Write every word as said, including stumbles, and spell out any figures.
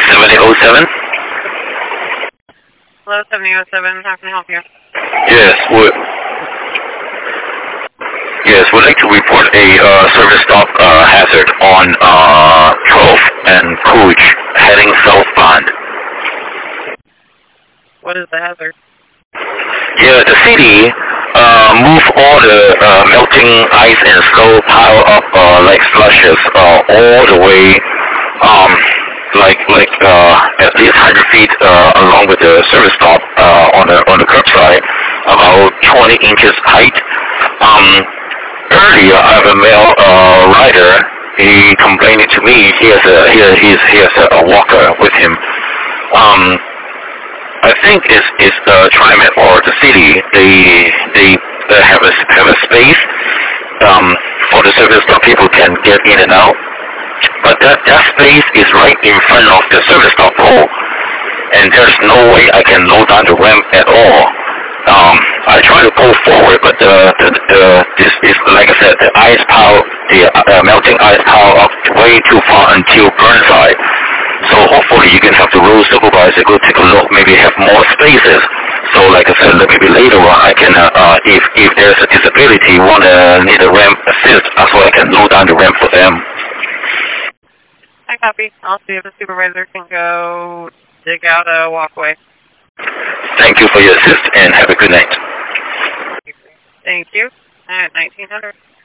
seven oh seven? Hello, seven oh seven. How can I help you? Yes, would yes, would like to report a uh, service stop uh, hazard on uh, twelfth and Coolidge heading southbound. What is the hazard? Yeah, the city uh, move all the uh, melting ice and snow pile up uh, like slushes uh, all the way, um, like like uh, at least one hundred feet uh, along with the service stop uh, on the on the curbside, about twenty inches height. Um, earlier, I have a male uh, rider. He complained to me. He has a he has, he's, he has a, a walker with him. Um, I think it's it's the TriMet or the city. They they uh, have a have a space um, for the service stop people can get in and out. But that that space is right in front of the service stop pole, and there's no way I can load down the ramp at all. Um, I try to go forward, but the the, the this is like I said, the ice pile, the uh, melting ice pile up way too far until Burnside. So hopefully you can have the road supervisor go take a look, maybe have more spaces. So like I said, maybe later on I can, uh, uh, if if there's a disability, want to need a ramp assist, so I can load down the ramp for them. I copy. I'll see if the supervisor can go dig out a walkway. Thank you for your assist and have a good night. Thank you. At nineteen hundred.